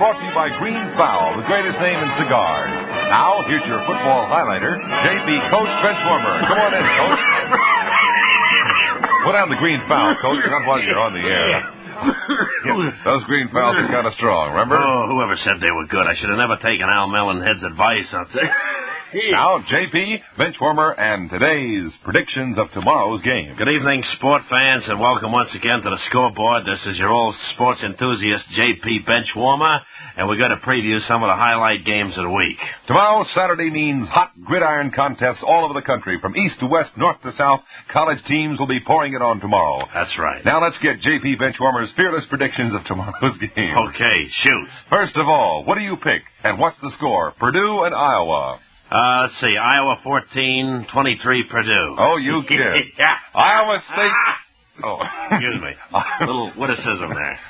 brought to you by Green Fowl, the greatest name in cigars. Now, here's your football highlighter, J.P. Coach Benchwarmer. Come on in, Coach. Put on the Green Fowl, Coach, not while you're on the air. Yeah, those Green Fowls are kind of strong, remember? Oh, whoever said they were good. I should have never taken Al Mellenhead's advice, I'll tell you. Now, J.P., Benchwarmer, and today's predictions of tomorrow's game. Good evening, sport fans, and welcome once again to the scoreboard. This is your old sports enthusiast, J.P. Benchwarmer, and we're going to preview some of the highlight games of the week. Tomorrow, Saturday, means hot gridiron contests all over the country. From east to west, north to south, college teams will be pouring it on tomorrow. That's right. Now, let's get J.P. Benchwarmer's fearless predictions of tomorrow's game. Okay, shoot. First of all, what do you pick, and what's the score? Purdue and Iowa. Let's see, Iowa 14, 23 Purdue. Oh, you kid. Yeah. Iowa State. Oh. Excuse me. Little witticism there.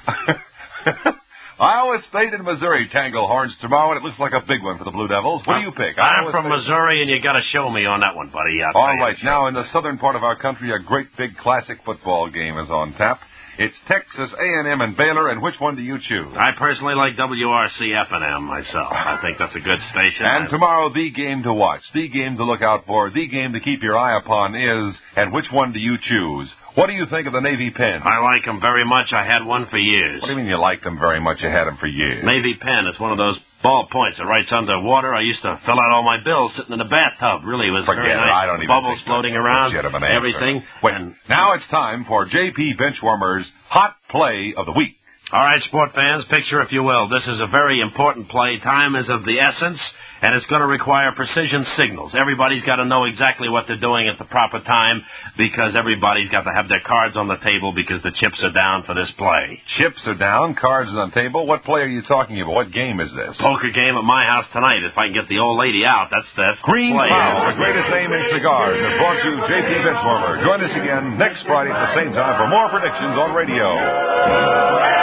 Iowa State and Missouri tangle horns tomorrow, and it looks like a big one for the Blue Devils. What do you pick? I'm from Missouri, and you got to show me on that one, buddy. All right. Now, in the southern part of our country, a great big classic football game is on tap. It's Texas A&M and Baylor, and which one do you choose? I personally like WRC F&M myself. I think that's a good station. And tomorrow, the game to watch, the game to look out for, the game to keep your eye upon is, and which one do you choose? What do you think of the Navy Pen? I like them very much. I had one for years. What do you mean you like them very much? You had them for years. Navy Pen. It's one of those ball points that writes underwater. I used to fill out all my bills sitting in the bathtub. Really, it was very nice. I don't even bubbles floating around, everything. Wait, now it's time for J.P. Benchwarmer's Hot Play of the Week. All right, sport fans, picture if you will. This is a very important play. Time is of the essence, and it's going to require precision signals. Everybody's got to know exactly what they're doing at the proper time because everybody's got to have their cards on the table because the chips are down for this play. Chips are down, cards are on the table. What play are you talking about? What game is this? Poker game at my house tonight. If I can get the old lady out, that's Green play. Fowl, the greatest name in cigars, has brought you J.P. Benchwarmer. Join us again next Friday at the same time for more predictions on radio.